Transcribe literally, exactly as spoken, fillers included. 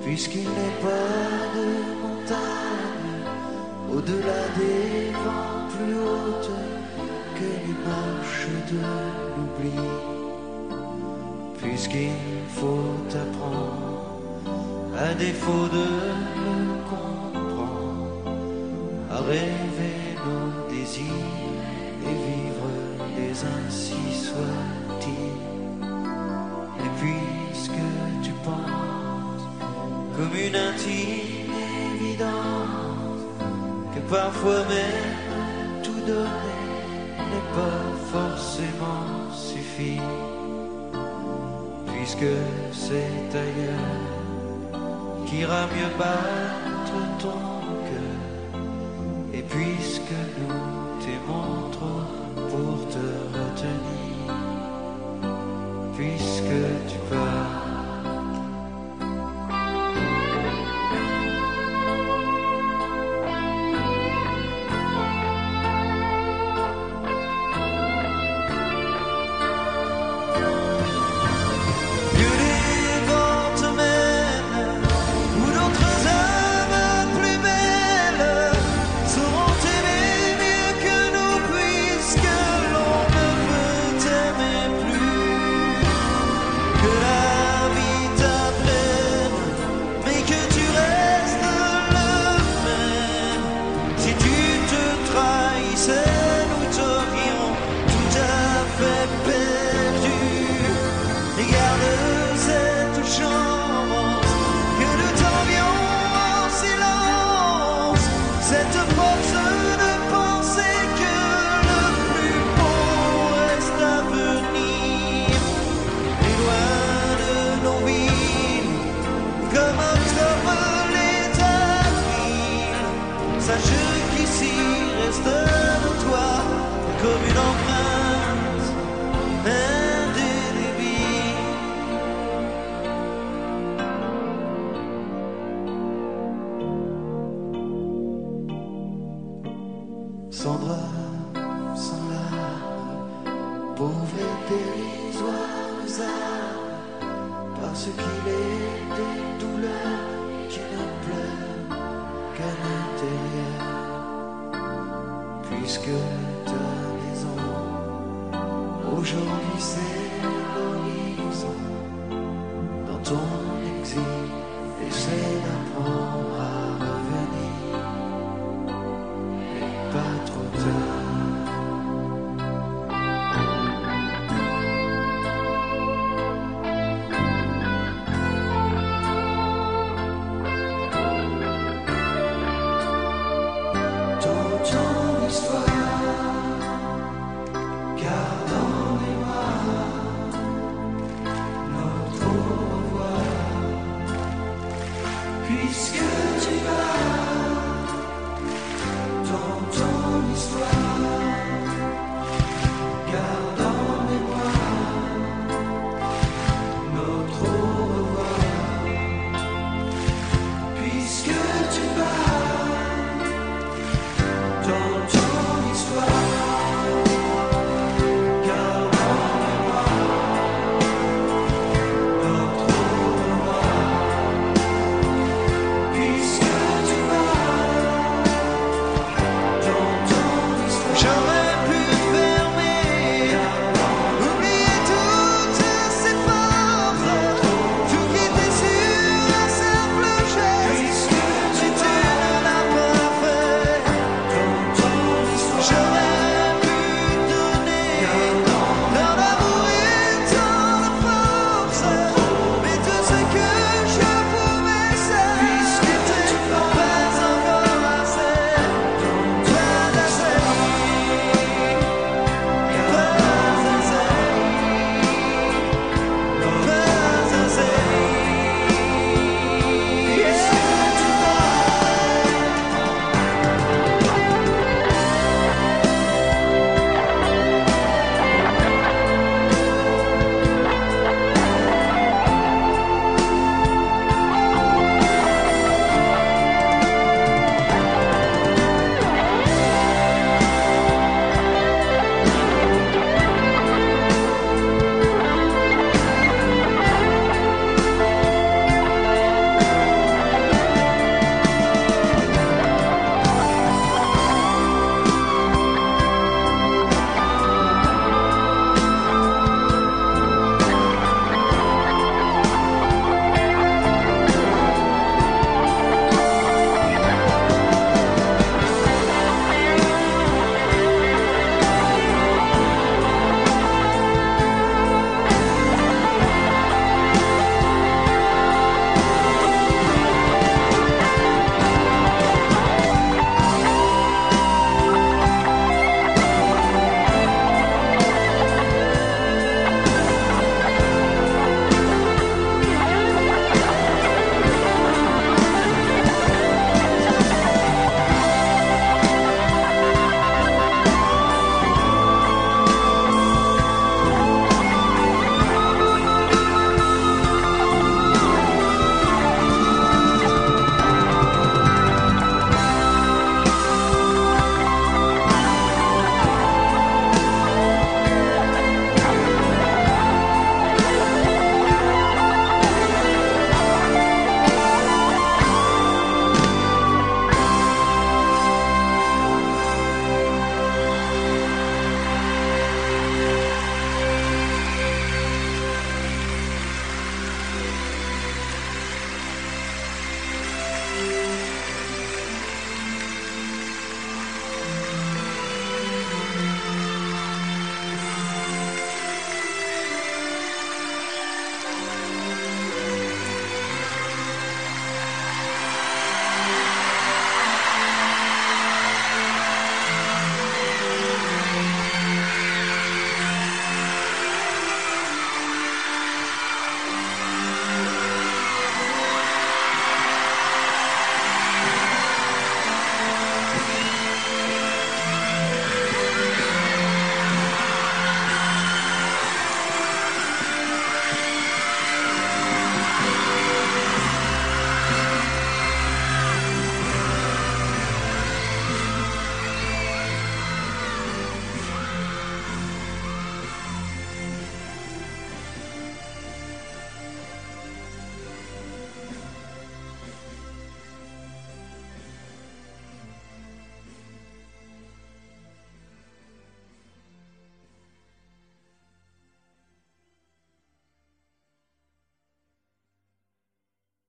puisqu'il n'est pas de montagne au-delà des vents plus hautes que les marches de l'oubli, puisqu'il faut apprendre à défaut de le comprendre à rêver nos désirs et vivre les ainsi soit-il. Et puisque tu penses comme une intime évidence que parfois même tout donner n'est pas forcément suffi, puisque c'est ailleurs qu'ira mieux battre ton cœur, et puisque nous t'aimons trop pour te retenir, puisque tu pars. Sache qu'ici reste de toi comme une empreinte indélébile. Sans drame, sans larmes, pauvres et dérisoires âmes, parce qu'il est des douleurs qui ne pleurent qu'à l'intérieur, puisque t'as raison, aujourd'hui c'est l'horizon. Dans ton exil, essaie d'apprendre à revenir, mais pas trop tard. Puisque